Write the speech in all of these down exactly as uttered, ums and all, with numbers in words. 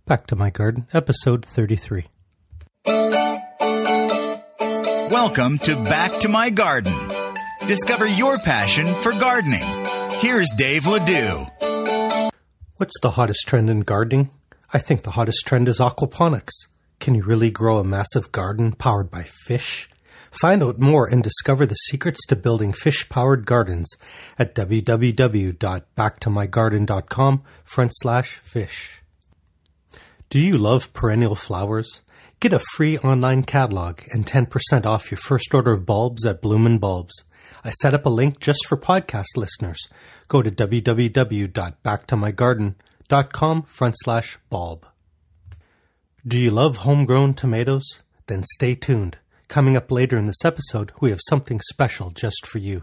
Back to My Garden, episode thirty-three. Welcome to Back to My Garden. Discover your passion for gardening. Here's Dave Ledoux. What's the hottest trend in gardening? I think the hottest trend is aquaponics. Can you really grow a massive garden powered by fish? Find out more and discover the secrets to building fish-powered gardens at www.backtomygarden.com front slash fish. Do you love perennial flowers? Get a free online catalog and ten percent off your first order of bulbs at Bloomin' Bulbs. I set up a link just for podcast listeners. Go to www.backtomygarden.com front slash bulb. Do you love homegrown tomatoes? Then stay tuned. Coming up later in this episode, we have something special just for you.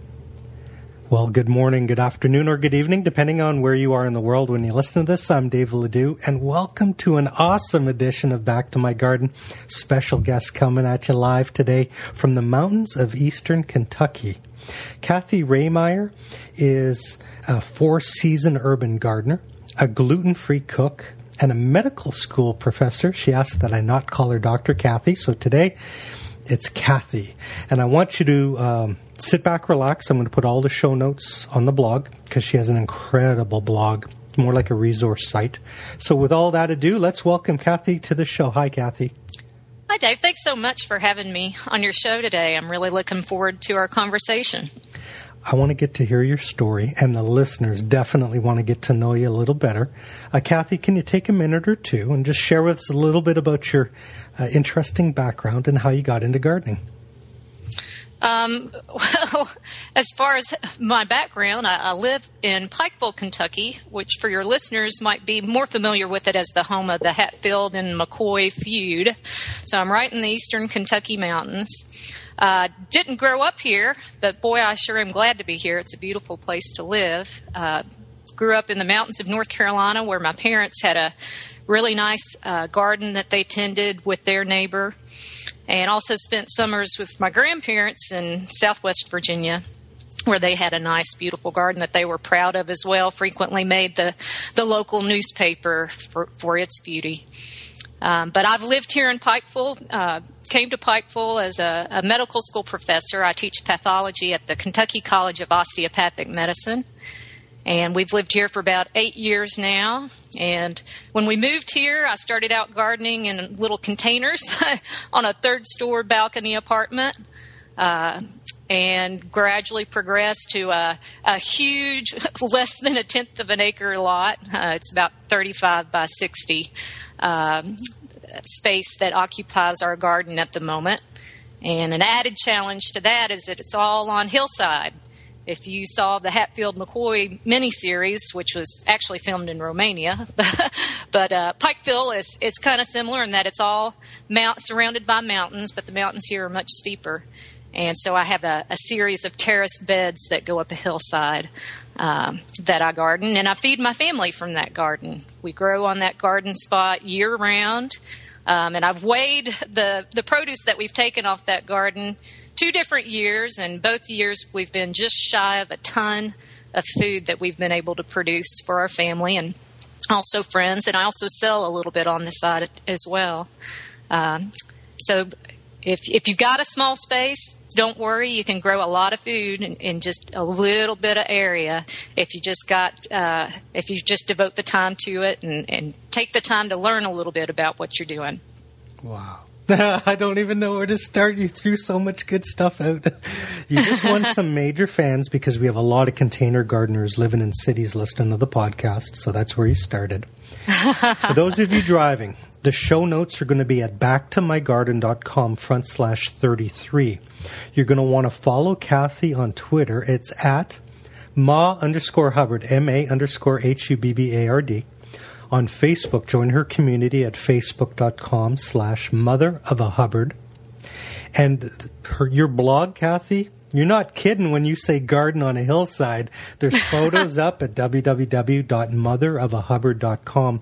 Well, good morning, good afternoon, or good evening, depending on where you are in the world when you listen to this. I'm Dave Ledoux, and welcome to an awesome edition of Back to My Garden. Special guest coming at you live today from the mountains of eastern Kentucky. Kathy Rehmeyer is a four-season urban gardener, a gluten-free cook, and a medical school professor. She asked that I not call her Doctor Kathy, so today it's Kathy. And I want you to um, sit back, relax. I'm going to put all the show notes on the blog because she has an incredible blog, more like a resource site. So with all that ado, let's welcome Kathy to the show. Hi, Kathy. Hi, Dave. Thanks so much for having me on your show today. I'm really looking forward to our conversation. I want to get to hear your story, and the listeners definitely want to get to know you a little better. Uh, Kathy, can you take a minute or two and just share with us a little bit about your uh, interesting background and how you got into gardening? Um, well, as far as my background, I, I live in Pikeville, Kentucky, which for your listeners might be more familiar with it as the home of the Hatfield and McCoy feud. So I'm right in the eastern Kentucky mountains. Uh, didn't grow up here, but boy, I sure am glad to be here. It's a beautiful place to live. Uh, grew up in the mountains of North Carolina where my parents had a really nice uh, garden that they tended with their neighbor, and also spent summers with my grandparents in Southwest Virginia where they had a nice, beautiful garden that they were proud of as well, frequently made the, the local newspaper for, for its beauty. Um, but I've lived here in Pikeville, uh, came to Pikeville as a, a medical school professor. I teach pathology at the Kentucky College of Osteopathic Medicine. And we've lived here for about eight years now. And when we moved here, I started out gardening in little containers on a third-story balcony apartment. Uh, and gradually progressed to a, a huge, less than a tenth of an acre lot. Uh, it's about thirty-five by sixty um, space that occupies our garden at the moment. And an added challenge to that is that it's all on hillside. If you saw the Hatfield-McCoy miniseries, which was actually filmed in Romania, but uh, Pikeville is, is kind of similar in that it's all mount, surrounded by mountains, but the mountains here are much steeper. And so I have a, a series of terraced beds that go up a hillside um, that I garden, and I feed my family from that garden. We grow on that garden spot year-round, um, and I've weighed the, the produce that we've taken off that garden two different years, and both years we've been just shy of a ton of food that we've been able to produce for our family and also friends, and I also sell a little bit on the side as well. Um, so if if you've got a small space, don't worry, you can grow a lot of food in, in just a little bit of area if you just got uh, if you just devote the time to it and, and take the time to learn a little bit about what you're doing. Wow. I don't even know where to start. You threw so much good stuff out. You just won some major fans because we have a lot of container gardeners living in cities listening to the podcast, so that's where you started. For those of you driving, the show notes are going to be at backtomygarden.com front slash 33. You're going to want to follow Kathy on Twitter. It's at ma underscore Hubbard, M-A underscore H-U-B-B-A-R-D. On Facebook, join her community at facebook.com slash mother of a Hubbard. And her, your blog, Kathy, you're not kidding when you say garden on a hillside. There's photos up at w w w dot mother of a hubbard dot com.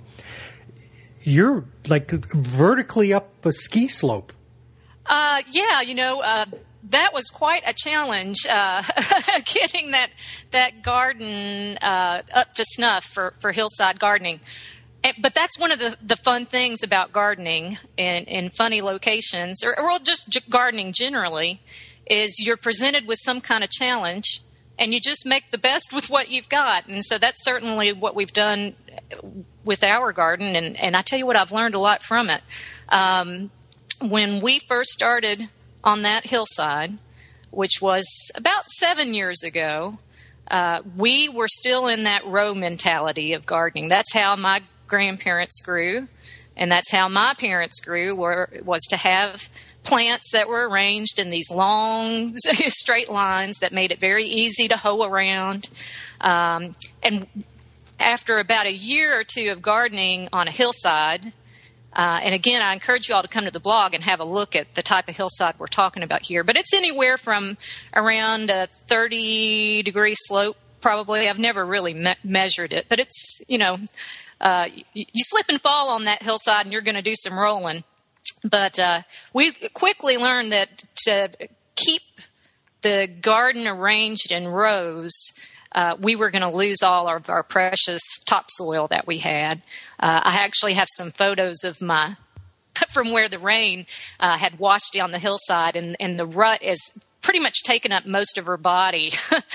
You're like vertically up a ski slope. Uh, yeah, you know, uh, that was quite a challenge, uh, getting that that garden uh, up to snuff for, for hillside gardening. but that's one of the, the fun things about gardening in, in funny locations, or, or just j- gardening generally, is you're presented with some kind of challenge, and you just make the best with what you've got. And so that's certainly what we've done with our garden, and, and I tell you what, I've learned a lot from it. Um, when we first started on that hillside, which was about seven years ago, uh, we were still in that row mentality of gardening. That's how my grandparents grew, and that's how my parents grew, were, was to have plants that were arranged in these long straight lines that made it very easy to hoe around. Um, and after about a year or two of gardening on a hillside, uh, and again, I encourage you all to come to the blog and have a look at the type of hillside we're talking about here, but it's anywhere from around a thirty degree slope, probably. I've never really me- measured it, but it's, you know, uh, you, you slip and fall on that hillside and you're going to do some rolling. But uh, we quickly learned that to keep the garden arranged in rows, uh, we were going to lose all of our precious topsoil that we had. Uh, I actually have some photos of my from where the rain uh, had washed down the hillside, and, and the rut is pretty much taken up most of her body.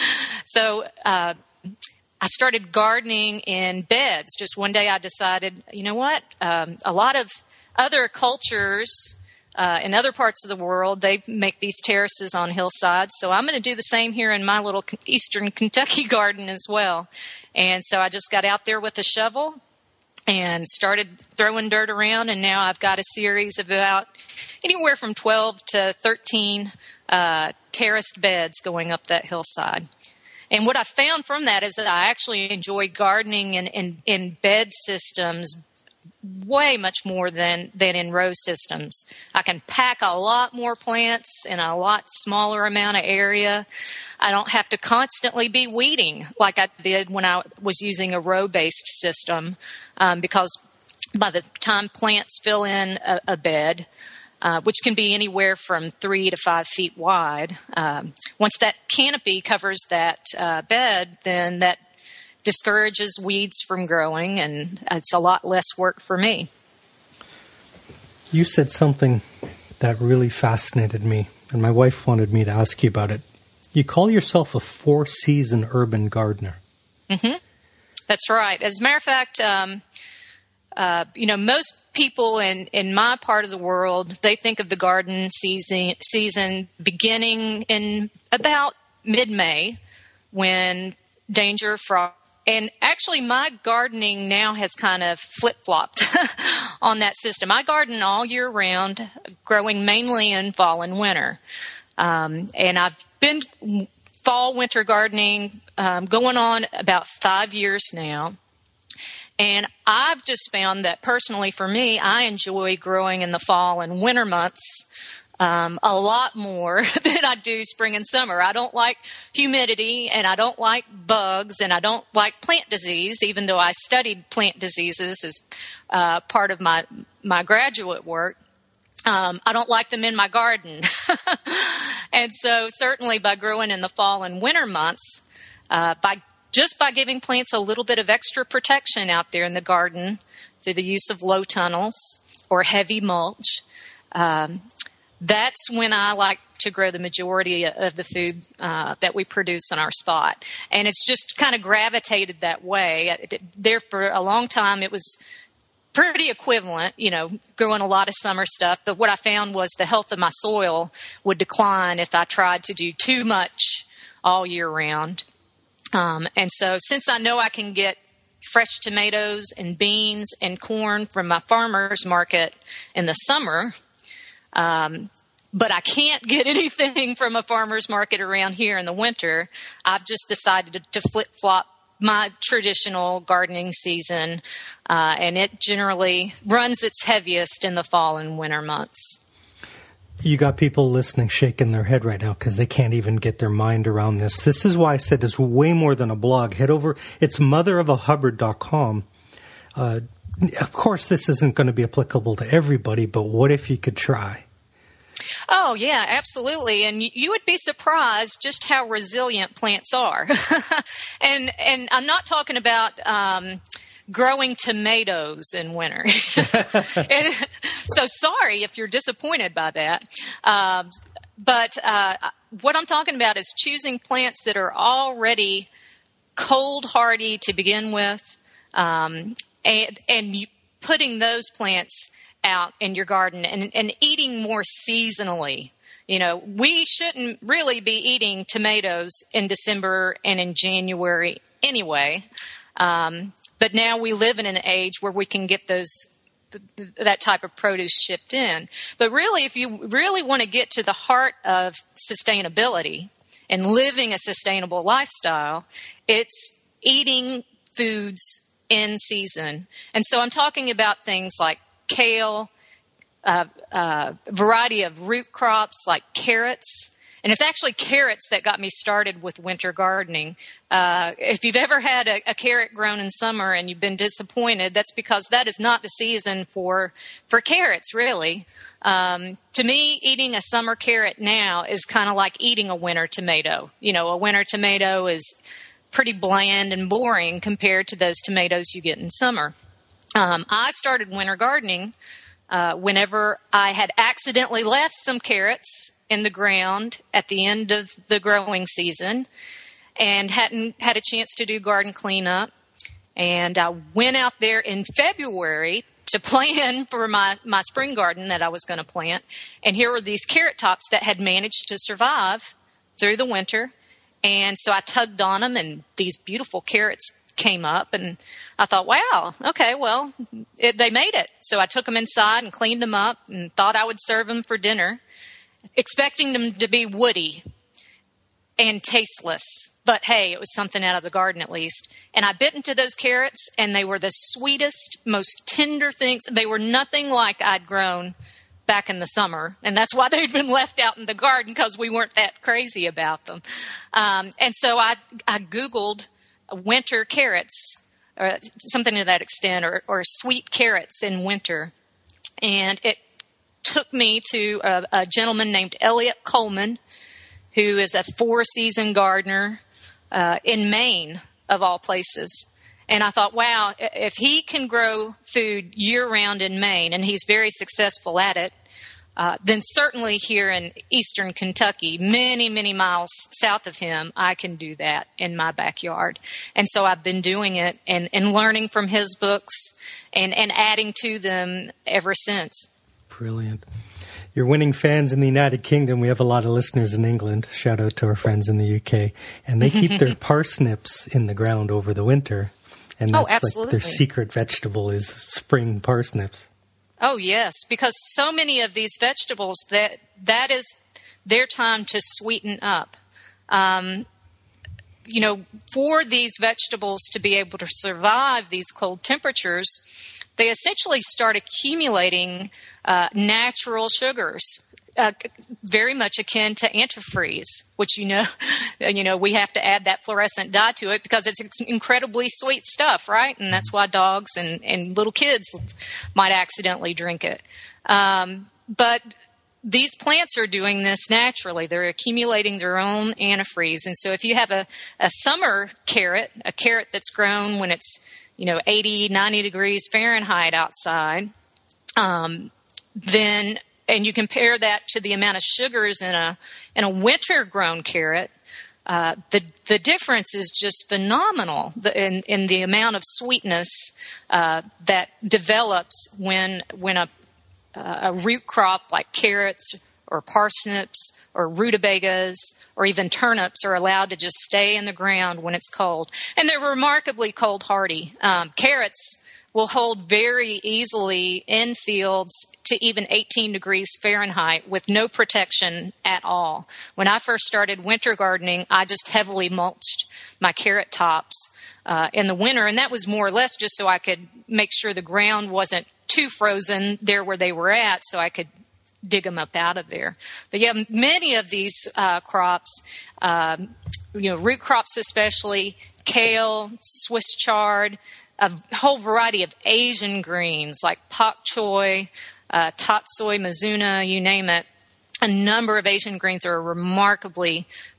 so uh, I started gardening in beds. Just one day I decided, you know what, um, a lot of other cultures uh, in other parts of the world, they make these terraces on hillsides. So I'm going to do the same here in my little Eastern Kentucky garden as well. And so I just got out there with a shovel and started throwing dirt around. And now I've got a series of about anywhere from twelve to thirteen uh, terraced beds going up that hillside. And what I found from that is that I actually enjoy gardening in, in, in bed systems way much more than, than in row systems. I can pack a lot more plants in a lot smaller amount of area. I don't have to constantly be weeding like I did when I was using a row-based system, um, because by the time plants fill in a, a bed, uh, which can be anywhere from three to five feet wide, um, once that canopy covers that uh, bed, then that discourages weeds from growing, and it's a lot less work for me. You said something that really fascinated me, and my wife wanted me to ask you about it. You call yourself a four-season urban gardener. Mm-hmm. That's right. As a matter of fact, um, uh, you know, most people in, in my part of the world, they think of the garden season, season beginning in about mid-May, when danger frost. And actually, my gardening now has kind of flip-flopped on that system. I garden all year round, growing mainly in fall and winter. Um, and I've been fall, winter gardening um, going on about five years now. And I've just found that personally for me, I enjoy growing in the fall and winter months Um, a lot more than I do spring and summer. I don't like humidity, and I don't like bugs, and I don't like plant disease, even though I studied plant diseases as uh, part of my, my graduate work. Um, I don't like them in my garden. And so certainly by growing in the fall and winter months, uh, by just by giving plants a little bit of extra protection out there in the garden through the use of low tunnels or heavy mulch, um, that's when I like to grow the majority of the food uh, that we produce on our spot. And it's just kind of gravitated that way. There for a long time, it was pretty equivalent, you know, growing a lot of summer stuff. But what I found was the health of my soil would decline if I tried to do too much all year round. Um, and so since I know I can get fresh tomatoes and beans and corn from my farmer's market in the summer, Um, but I can't get anything from a farmer's market around here in the winter, I've just decided to, to flip-flop my traditional gardening season, uh, and it generally runs its heaviest in the fall and winter months. You got people listening shaking their head right now because they can't even get their mind around this. This is why I said it's way more than a blog. Head over. It's mother of a hubbard dot com. Uh, of course, this isn't going to be applicable to everybody, but what if you could try? Oh, yeah, absolutely. And you would be surprised just how resilient plants are. and and I'm not talking about um, growing tomatoes in winter. And so sorry if you're disappointed by that. Um, but uh, what I'm talking about is choosing plants that are already cold hardy to begin with, um, and, and you, putting those plants out in your garden and, and eating more seasonally. You know, we shouldn't really be eating tomatoes in December and in January anyway. Um, but now we live in an age where we can get those, that type of produce shipped in. But really, if you really want to get to the heart of sustainability and living a sustainable lifestyle, it's eating foods in season. And so I'm talking about things like kale, a uh, uh, variety of root crops like carrots. And it's actually carrots that got me started with winter gardening. Uh, if you've ever had a, a carrot grown in summer and you've been disappointed, that's because that is not the season for for carrots, really. Um, to me, eating a summer carrot now is kind of like eating a winter tomato. You know, a winter tomato is pretty bland and boring compared to those tomatoes you get in summer. Um, I started winter gardening uh, whenever I had accidentally left some carrots in the ground at the end of the growing season and hadn't had a chance to do garden cleanup. And I went out there in February to plan for my, my spring garden that I was going to plant. And here were these carrot tops that had managed to survive through the winter. And so I tugged on them, and these beautiful carrots came up. And I thought, wow, okay, well, it, they made it. So I took them inside and cleaned them up and thought I would serve them for dinner, expecting them to be woody and tasteless. But hey, it was something out of the garden at least. And I bit into those carrots, and they were the sweetest, most tender things. They were nothing like I'd grown back in the summer. And that's why they'd been left out in the garden, because we weren't that crazy about them. Um, and so I, I Googled winter carrots, or something to that extent, or, or sweet carrots in winter. And it took me to a, a gentleman named Elliot Coleman, who is a four-season gardener uh, in Maine, of all places. And I thought, wow, if he can grow food year-round in Maine, and he's very successful at it, uh, then certainly here in eastern Kentucky, many, many miles south of him, I can do that in my backyard. And so I've been doing it and, and learning from his books and, and adding to them ever since. Brilliant. You're winning fans in the United Kingdom. We have a lot of listeners in England. Shout out to our friends in the U K. And they keep their parsnips in the ground over the winter. And that's oh, absolutely. like their secret vegetable is spring parsnips. Oh, yes, because so many of these vegetables, that that is their time to sweeten up. Um, you know, for these vegetables to be able to survive these cold temperatures, they essentially start accumulating uh, natural sugars, uh, very much akin to antifreeze, which, you know, you know, we have to add that fluorescent dye to it because it's incredibly sweet stuff, right? And that's why dogs and, and little kids might accidentally drink it. Um, but these plants are doing this naturally. They're accumulating their own antifreeze. And so if you have a, a summer carrot, a carrot that's grown when it's, you know, eighty, ninety degrees Fahrenheit outside, um, then, and you compare that to the amount of sugars in a, in a winter grown carrot, uh, the, the difference is just phenomenal in, in the amount of sweetness, uh, that develops when, when a, a root crop like carrots or parsnips or rutabagas or even turnips are allowed to just stay in the ground when it's cold. And they're remarkably cold hardy. Um, carrots will hold very easily in fields to even eighteen degrees Fahrenheit with no protection at all. When I first started winter gardening, I just heavily mulched my carrot tops uh, in the winter, and that was more or less just so I could make sure the ground wasn't too frozen there where they were at, so I could dig them up out of there. But yeah, many of these uh, crops, um, you know, root crops especially, kale, Swiss chard, a whole variety of Asian greens like pak choi, uh, tatsoi, mizuna, you name it. A number of Asian greens are remarkably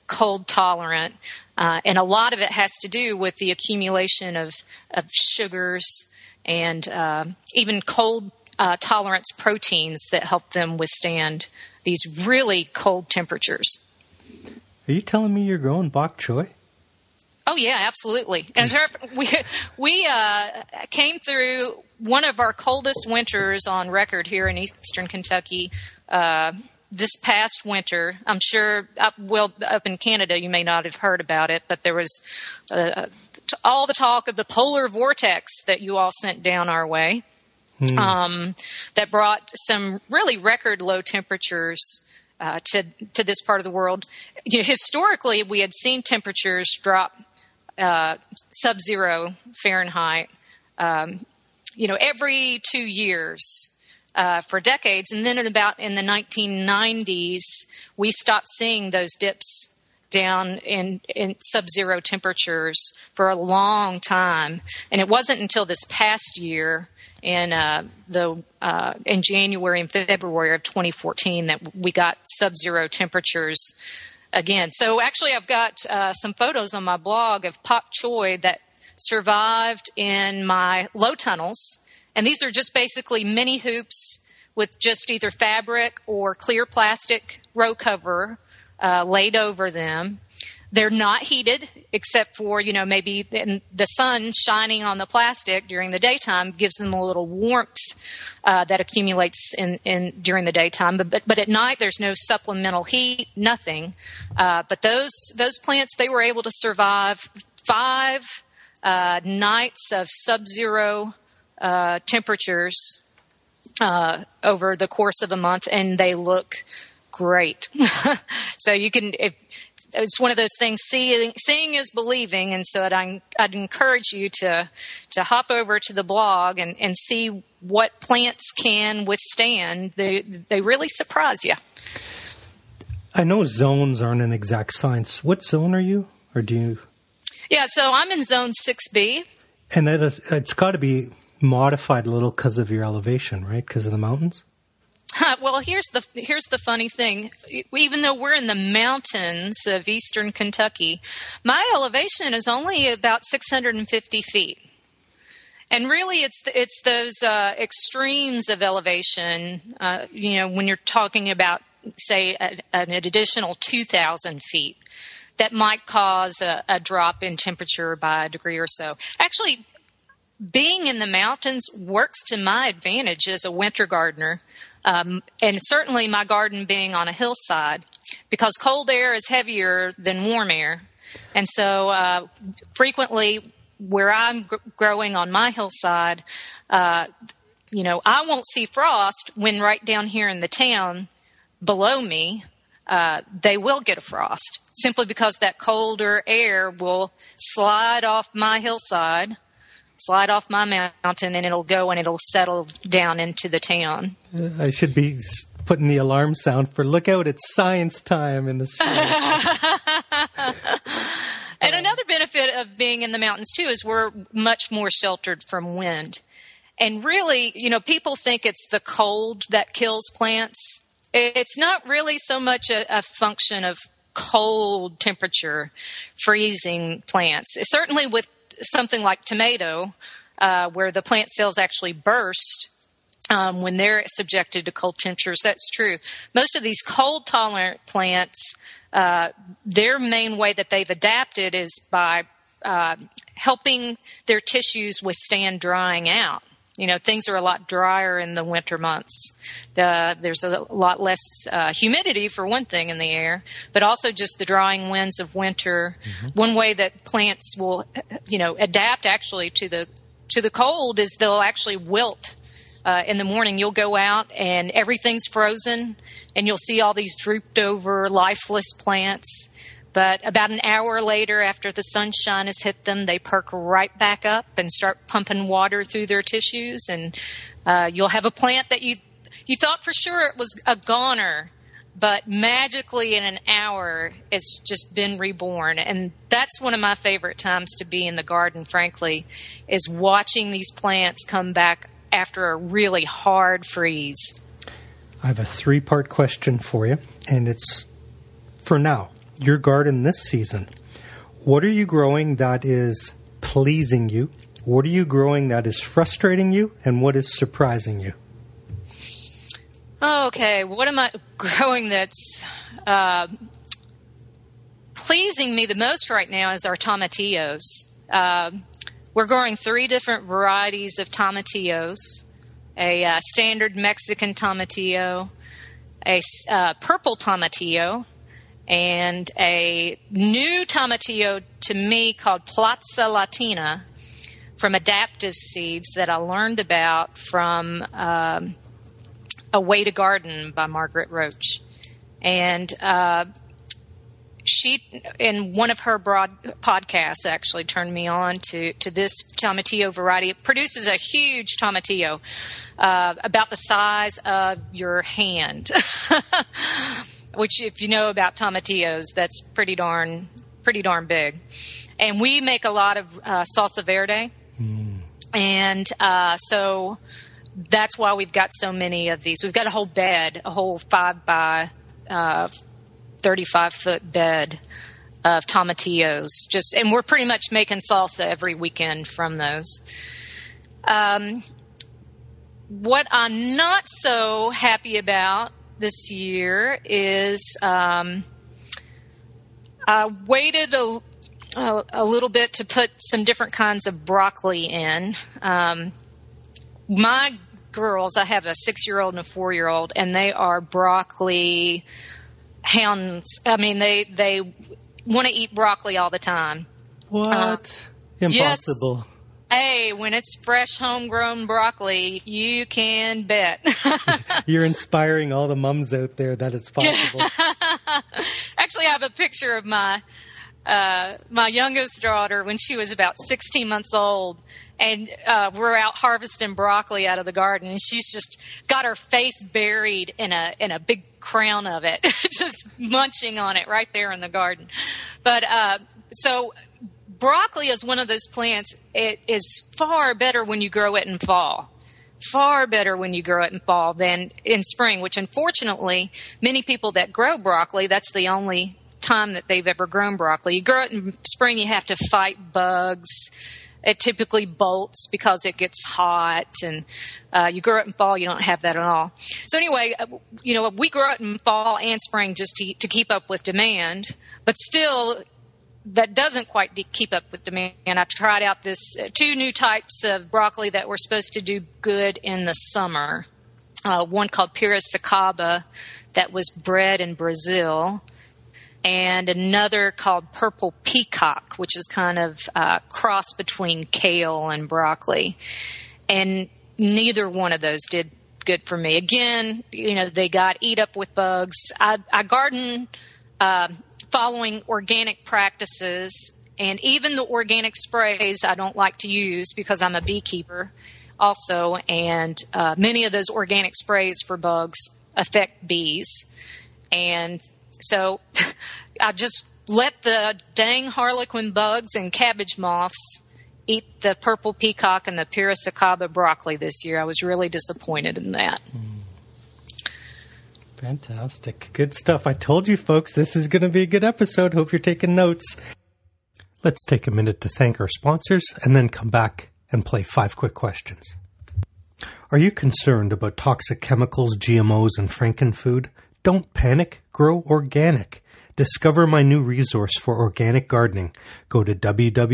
cold tolerant. Uh, and a lot of it has to do with the accumulation of, of sugars and uh, even cold uh, tolerance proteins that help them withstand these really cold temperatures. Are you telling me you're growing bok choy? Oh, yeah, absolutely. And we we uh, came through one of our coldest winters on record here in eastern Kentucky uh, this past winter. I'm sure, up, well, up in Canada, you may not have heard about it, but there was uh, all the talk of the polar vortex that you all sent down our way hmm. um, that brought some really record low temperatures uh, to, to this part of the world. You know, historically, we had seen temperatures drop Uh, sub-zero Fahrenheit, um, you know, every two years uh, for decades. And then in about in the nineteen nineties, we stopped seeing those dips down in, in sub-zero temperatures for a long time. And it wasn't until this past year in uh, the uh, in January and February of twenty fourteen that we got sub-zero temperatures again. So actually, I've got uh, some photos on my blog of bok choy that survived in my low tunnels. And these are just basically mini hoops with just either fabric or clear plastic row cover uh, laid over them. They're not heated except for, you know, maybe the sun shining on the plastic during the daytime gives them a little warmth uh, that accumulates in, in during the daytime. But, but but at night there's no supplemental heat, nothing. Uh, but those those plants, they were able to survive five uh, nights of sub-zero uh, temperatures uh, over the course of a month, and they look great. So you can. If, It's one of those things, seeing, seeing is believing, and so I'd, I'd encourage you to to hop over to the blog and, and see what plants can withstand. They, they really surprise you. I know zones aren't an exact science. What zone are you, or do you? Yeah, so I'm in zone six B. And that, it's got to be modified a little because of your elevation, right? Because of the mountains? Well, here's the here's the funny thing. Even though we're in the mountains of eastern Kentucky, my elevation is only about six hundred fifty feet. And really, it's it's those uh, extremes of elevation, uh, you know, when you're talking about, say, a, an additional two thousand feet, that might cause a, a drop in temperature by a degree or so. Actually, being in the mountains works to my advantage as a winter gardener. Um, and certainly my garden being on a hillside, because cold air is heavier than warm air. And so uh, frequently where I'm g- growing on my hillside, uh, you know, I won't see frost when right down here in the town below me, uh, they will get a frost simply because that colder air will slide off my hillside, slide off my mountain, and it'll go and it'll settle down into the town. I should be putting the alarm sound for look out, it's science time in the street. And another benefit of being in the mountains, too, is we're much more sheltered from wind. And really, you know, people think it's the cold that kills plants. It's not really so much a, a function of cold temperature freezing plants. It's certainly with something like tomato, uh, where the plant cells actually burst um, when they're subjected to cold temperatures. That's true. Most of these cold tolerant plants, uh, their main way that they've adapted is by uh, helping their tissues withstand drying out. You know, things are a lot drier in the winter months. The, there's a lot less uh, humidity, for one thing, in the air, but also just the drying winds of winter. Mm-hmm. One way that plants will, you know, adapt actually to the to the cold is they'll actually wilt. Uh, in the morning, you'll go out and everything's frozen, and you'll see all these drooped over, lifeless plants. But about an hour later, after the sunshine has hit them, they perk right back up and start pumping water through their tissues. And uh, you'll have a plant that you you thought for sure it was a goner, but magically in an hour, it's just been reborn. And that's one of my favorite times to be in the garden, frankly, is watching these plants come back after a really hard freeze. I have a three-part question for you, and it's for now. your garden this season. What are you growing that is pleasing you? What are you growing that is frustrating you? And what is surprising you? Okay, what am I growing that's uh, pleasing me the most right now is our tomatillos. Uh, we're growing three different varieties of tomatillos, a uh, standard Mexican tomatillo, a uh, purple tomatillo, and a new tomatillo to me called Plaza Latina from Adaptive Seeds that I learned about from um, A Way to Garden by Margaret Roach. And uh, she, in one of her broad podcasts, actually turned me on to, to this tomatillo variety. It produces a huge tomatillo, uh, about the size of your hand, which, if you know about tomatillos, that's pretty darn, pretty darn big. And we make a lot of uh, salsa verde, mm. and uh, so that's why we've got so many of these. We've got a whole bed, a whole five by uh, thirty-five foot bed of tomatillos. Just, and we're pretty much making salsa every weekend from those. Um, what I'm not so happy about this year is um, I waited a, a, a little bit to put some different kinds of broccoli in. Um, my girls, I have a six-year-old and a four-year-old, and they are broccoli hounds. I mean, they they want to eat broccoli all the time. What? Uh, Impossible. Yes. Hey, when it's fresh, homegrown broccoli, you can bet. You're inspiring all the mums out there that it's possible. Actually, I have a picture of my uh, my youngest daughter when she was about sixteen months old, and uh, we're out harvesting broccoli out of the garden, and she's just got her face buried in a in a big crown of it, just munching on it right there in the garden. But uh, so. Broccoli is one of those plants. It is far better when you grow it in fall. Far better when you grow it in fall than in spring, which unfortunately, many people that grow broccoli, that's the only time that they've ever grown broccoli. You grow it in spring, you have to fight bugs. It typically bolts because it gets hot. And uh, you grow it in fall, you don't have that at all. So anyway, you know, we grow it in fall and spring just to, to keep up with demand. But still, that doesn't quite de- keep up with demand. I tried out this uh, two new types of broccoli that were supposed to do good in the summer. Uh, one called Piracicaba that was bred in Brazil, and another called Purple Peacock, which is kind of a uh, cross between kale and broccoli. And neither one of those did good for me. Again, you know, they got eat up with bugs. I, I garden uh, following organic practices, and even the organic sprays I don't like to use because I'm a beekeeper also, and uh, many of those organic sprays for bugs affect bees. And so I just let the dang harlequin bugs and cabbage moths eat the purple peacock and the Piracicaba broccoli this year. I was really disappointed in that. Mm. Fantastic. Good stuff. I told you, folks, this is going to be a good episode. Hope you're taking notes. Let's take a minute to thank our sponsors and then come back and play five quick questions. Are you concerned about toxic chemicals, G M Os, and frankenfood? Don't panic. Grow organic. Discover my new resource for organic gardening. Go to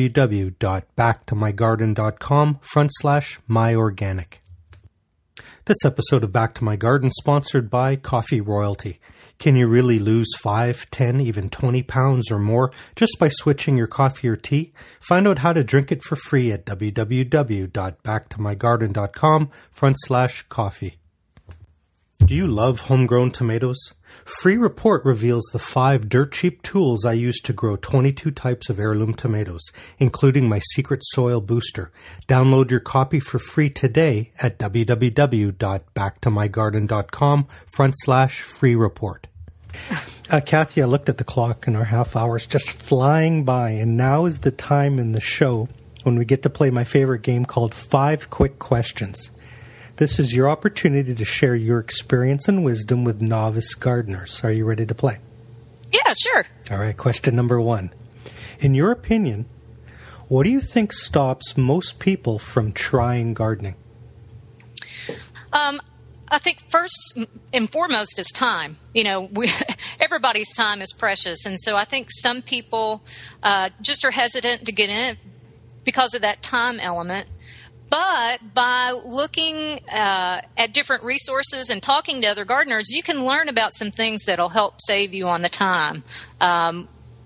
www.backtomygarden.com front slash myorganic. This episode of Back to My Garden sponsored by Coffee Royalty. Can you really lose five, ten, even twenty pounds or more just by switching your coffee or tea? Find out how to drink it for free at www.backtomygarden.com front slash coffee. Do you love homegrown tomatoes? Free Report reveals the five dirt cheap tools I use to grow twenty-two types of heirloom tomatoes, including my secret soil booster. Download your copy for free today at www.backtomygarden.com front slash free report. Uh, Kathy, I looked at the clock and our half hour's just flying by, and now is the time in the show when we get to play my favorite game called Five Quick Questions. This is your opportunity to share your experience and wisdom with novice gardeners. Are you ready to play? Yeah, sure. All right, question number one. In your opinion, what do you think stops most people from trying gardening? Um, I think first and foremost is time. You know, we, everybody's time is precious. And so I think some people uh, just are hesitant to get in it because of that time element. But by looking uh, at different resources and talking to other gardeners, you can learn about some things that will help save you on the time. Um,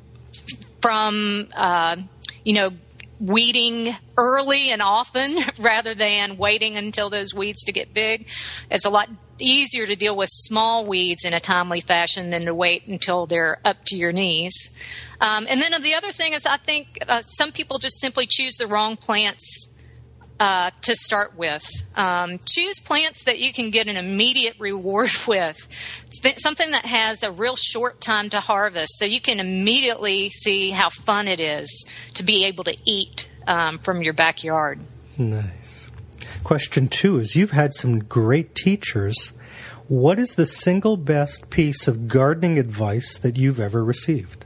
from, uh, you know, weeding early and often rather than waiting until those weeds to get big. It's a lot easier to deal with small weeds in a timely fashion than to wait until they're up to your knees. Um, and then the other thing is I think uh, some people just simply choose the wrong plants Uh, to start with. Um, choose plants that you can get an immediate reward with. Th- something that has a real short time to harvest so you can immediately see how fun it is to be able to eat um, from your backyard. Nice. Question two is, you've had some great teachers. What is the single best piece of gardening advice that you've ever received?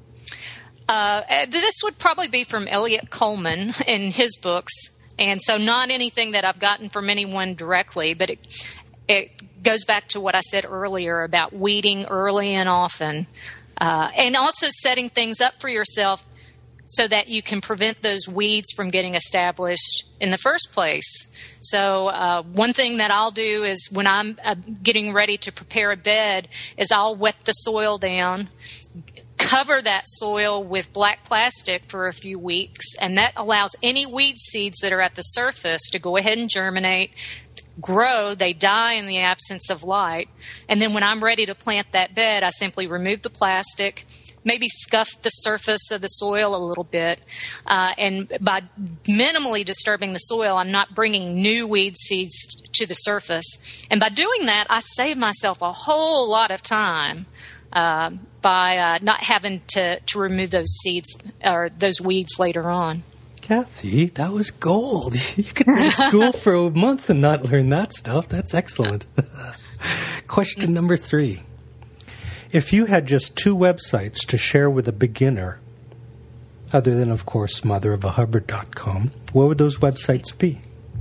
Uh, this would probably be from Eliot Coleman in his books. And so not anything that I've gotten from anyone directly, but it, it goes back to what I said earlier about weeding early and often. Uh, and also setting things up for yourself so that you can prevent those weeds from getting established in the first place. So uh, one thing that I'll do is when I'm uh, getting ready to prepare a bed is I'll wet the soil down, cover that soil with black plastic for a few weeks, and that allows any weed seeds that are at the surface to go ahead and germinate, grow. They die in the absence of light. And then when I'm ready to plant that bed, I simply remove the plastic, maybe scuff the surface of the soil a little bit. Uh, and by minimally disturbing the soil, I'm not bringing new weed seeds to the surface. And by doing that, I save myself a whole lot of time Uh, by uh, not having to, to remove those seeds or those weeds later on. Kathy, that was gold. You could go to school for a month and not learn that stuff. That's excellent. Question number three. If you had just two websites to share with a beginner, other than, of course, mother of a hubbard dot com, what would those websites be?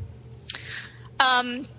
Um,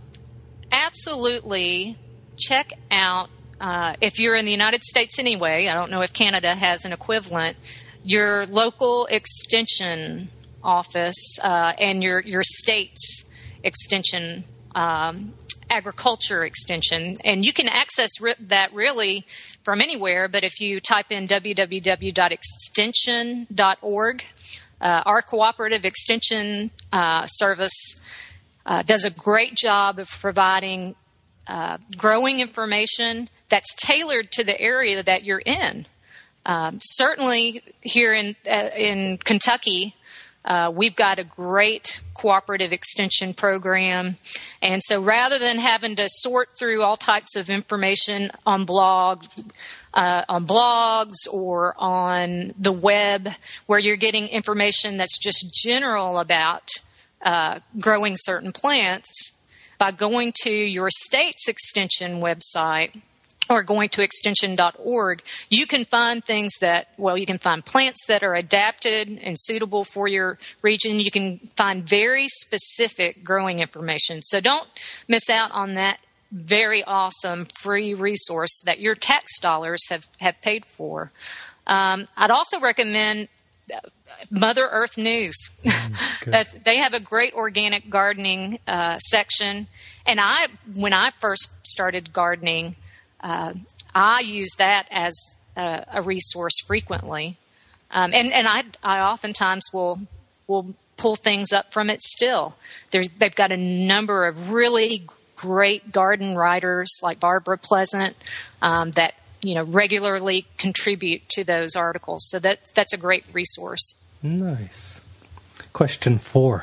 absolutely check out Uh, if you're in the United States anyway, I don't know if Canada has an equivalent, your local extension office uh, and your, your state's extension, um, agriculture extension. And you can access re- that really from anywhere, but if you type in w w w dot extension dot org, uh, our cooperative extension uh, service uh, does a great job of providing uh, growing information that's tailored to the area that you're in. Um, certainly here in uh, in Kentucky, uh, we've got a great cooperative extension program. And so rather than having to sort through all types of information on blog, uh, on blogs or on the web, where you're getting information that's just general about uh, growing certain plants, by going to your state's extension website, or going to extension dot org, you can find things that, well, you can find plants that are adapted and suitable for your region. You can find very specific growing information. So don't miss out on that very awesome free resource that your tax dollars have, have paid for. Um, I'd also recommend Mother Earth News. Mm, that they have a great organic gardening uh, section. And I, when I first started gardening, Uh, I use that as a, a resource frequently, um, and and I I oftentimes will will pull things up from it. Still, there's they've got a number of really great garden writers like Barbara Pleasant um, that you know regularly contribute to those articles. So that that's a great resource. Nice. Question four: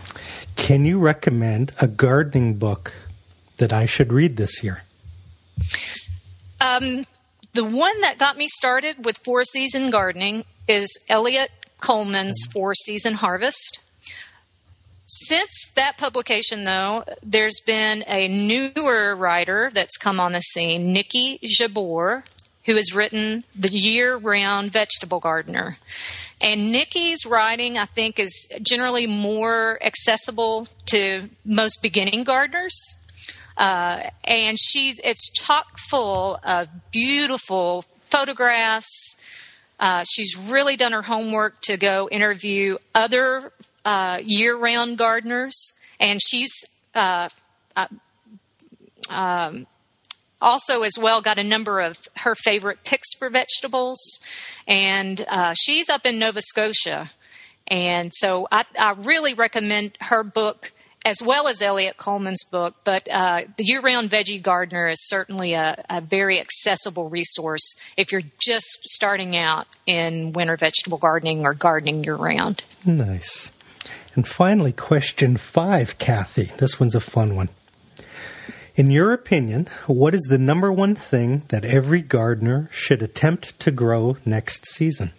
can you recommend a gardening book that I should read this year? Um, the one that got me started with four-season gardening is Eliot Coleman's Four-Season Harvest. Since that publication, though, there's been a newer writer that's come on the scene, Nikki Jabbour, who has written The Year-Round Vegetable Gardener. And Nikki's writing, I think, is generally more accessible to most beginning gardeners. Uh, and she, it's chock full of beautiful photographs. Uh, she's really done her homework to go interview other uh, year-round gardeners. And she's uh, uh, um, also as well got a number of her favorite picks for vegetables. And uh, she's up in Nova Scotia. And so I, I really recommend her book as well as Elliot Coleman's book. But uh, The Year-Round Veggie Gardener is certainly a, a very accessible resource if you're just starting out in winter vegetable gardening or gardening year-round. Nice. And finally, question five, Kathy. This one's a fun one. In your opinion, what is the number one thing that every gardener should attempt to grow next season?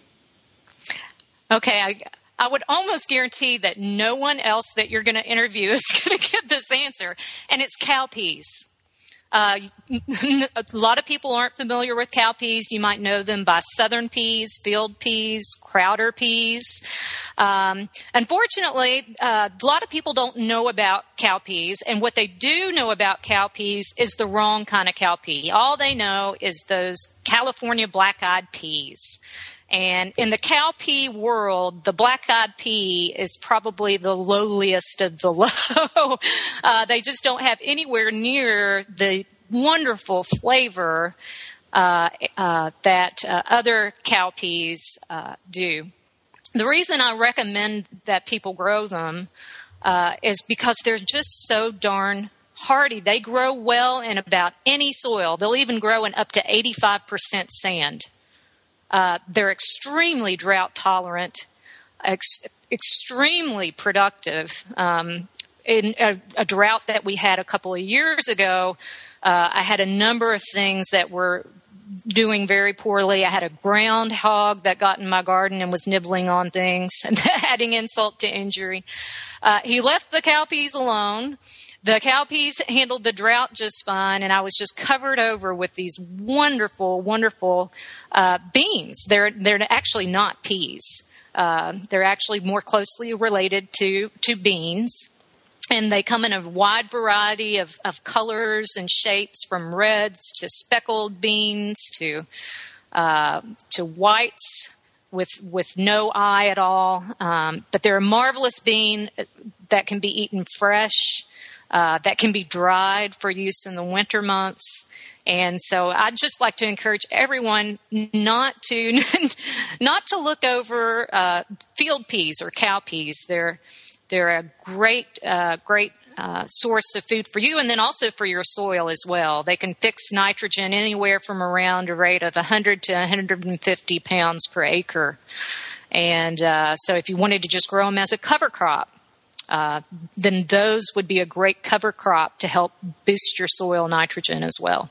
Okay, I, I would almost guarantee that no one else that you're going to interview is going to get this answer, and it's cowpeas. Uh, a lot of people aren't familiar with cowpeas. You might know them by southern peas, field peas, Crowder peas. Um, unfortunately, uh, a lot of people don't know about cowpeas, and what they do know about cowpeas is the wrong kind of cowpea. All they know is those California black-eyed peas. And in the cowpea world, the black-eyed pea is probably the lowliest of the low. uh, they just don't have anywhere near the wonderful flavor uh, uh, that uh, other cowpeas uh, do. The reason I recommend that people grow them uh, is because they're just so darn hardy. They grow well in about any soil. They'll even grow in up to eighty-five percent sand. Uh, they're extremely drought tolerant, ex- extremely productive. Um, in a, a drought that we had a couple of years ago, uh, I had a number of things that were doing very poorly. I had a groundhog that got in my garden and was nibbling on things, and adding insult to injury. Uh, he left the cowpeas alone. The cowpeas handled the drought just fine, and I was just covered over with these wonderful, wonderful uh, beans. They're they're actually not peas. Uh, they're actually more closely related to to beans, and they come in a wide variety of, of colors and shapes, from reds to speckled beans to uh, to whites with with no eye at all. Um, but they're a marvelous bean that can be eaten fresh. Uh, that can be dried for use in the winter months. And so I'd just like to encourage everyone not to not to look over uh, field peas or cowpeas. They're they're a great uh, great uh, source of food for you, and then also for your soil as well. They can fix nitrogen anywhere from around a rate of one hundred to one hundred fifty pounds per acre. And uh, so if you wanted to just grow them as a cover crop, Uh, then those would be a great cover crop to help boost your soil nitrogen as well.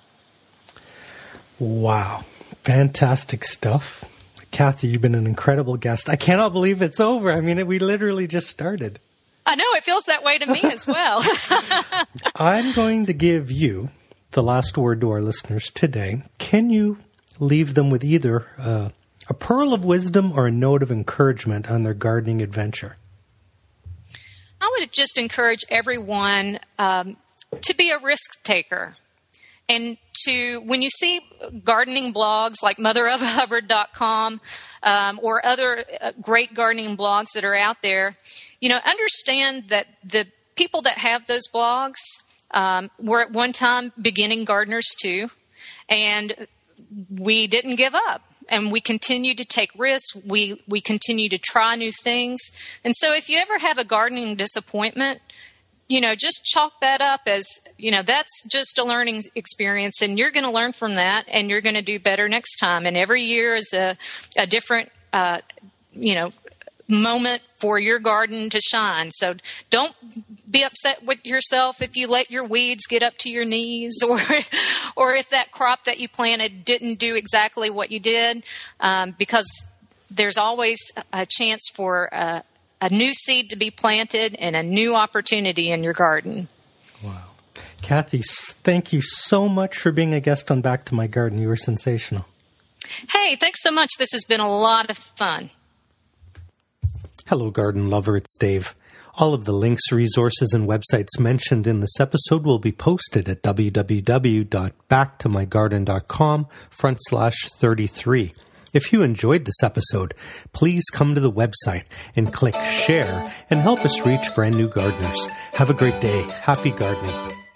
Wow. Fantastic stuff. Kathy, you've been an incredible guest. I cannot believe it's over. I mean, we literally just started. I know. It feels that way to me as well. I'm going to give you the last word to our listeners today. Can you leave them with either uh, a pearl of wisdom or a note of encouragement on their gardening adventure? I would just encourage everyone um, to be a risk taker, and to, when you see gardening blogs like mother of hubbard dot com um, or other uh, great gardening blogs that are out there, you know, understand that the people that have those blogs um, were at one time beginning gardeners too, and we didn't give up. And we continue to take risks. We we continue to try new things. And so if you ever have a gardening disappointment, you know, just chalk that up as, you know, that's just a learning experience, and you're going to learn from that, and you're going to do better next time. And every year is a, a different, uh, you know, moment for your garden to shine. So don't be upset with yourself if you let your weeds get up to your knees, or or if that crop that you planted didn't do exactly what you did, um, because there's always a chance for a, a new seed to be planted and a new opportunity in your garden. Wow. Kathy, thank you so much for being a guest on Back to My Garden. You were sensational. Hey, thanks so much. This has been a lot of fun. Hello, garden lover. It's Dave. All of the links, resources, and websites mentioned in this episode will be posted at www.backtomygarden.com front slash 33. If you enjoyed this episode, please come to the website and click share and help us reach brand new gardeners. Have a great day. Happy gardening.